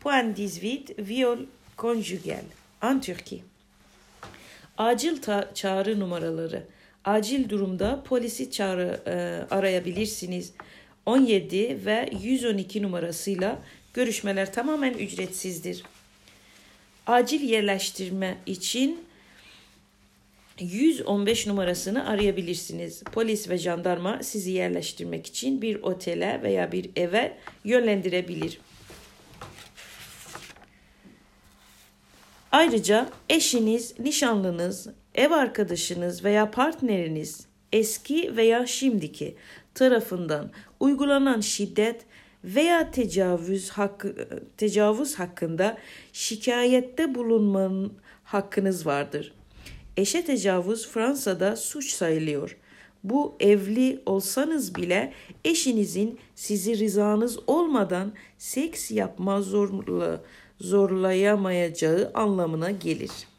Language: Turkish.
Point 18 viol conjugal en Türkiye. Acil çağrı numaraları. Acil durumda polisi arayabilirsiniz. 17 ve 112 numarasıyla görüşmeler tamamen ücretsizdir. Acil yerleştirme için 115 numarasını arayabilirsiniz. Polis ve jandarma sizi yerleştirmek için bir otele veya bir eve yönlendirebilir. Ayrıca eşiniz, nişanlınız, ev arkadaşınız veya partneriniz eski veya şimdiki tarafından uygulanan şiddet veya tecavüz hakkında şikayette bulunmanın hakkınız vardır. Eşe tecavüz Fransa'da suç sayılıyor. Bu evli olsanız bile eşinizin sizi rızanız olmadan seks yapma zorlayamayacağı anlamına gelir.